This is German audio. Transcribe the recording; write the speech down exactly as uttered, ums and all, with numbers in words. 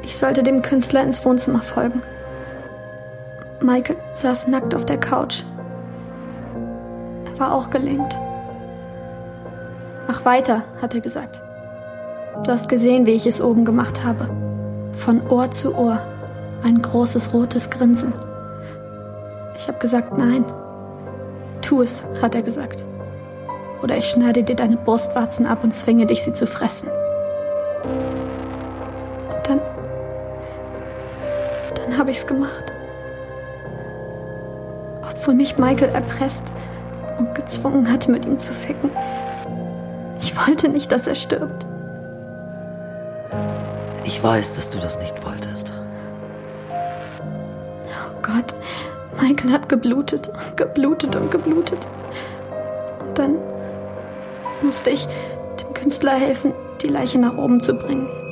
Ich sollte dem Künstler ins Wohnzimmer folgen. Michael saß nackt auf der Couch. Er war auch gelähmt. Mach weiter, hat er gesagt. Du hast gesehen, wie ich es oben gemacht habe. Von Ohr zu Ohr. Ein großes rotes Grinsen. Ich habe gesagt, nein. Tu es, hat er gesagt. Oder ich schneide dir deine Brustwarzen ab und zwinge dich, sie zu fressen. Und dann... Dann habe ich's gemacht. Obwohl mich Michael erpresst und gezwungen hatte, mit ihm zu ficken. Ich wollte nicht, dass er stirbt. Ich weiß, dass du das nicht wolltest. Oh Gott, Michael hat geblutet, geblutet und geblutet. Und dann musste ich dem Künstler helfen, die Leiche nach oben zu bringen.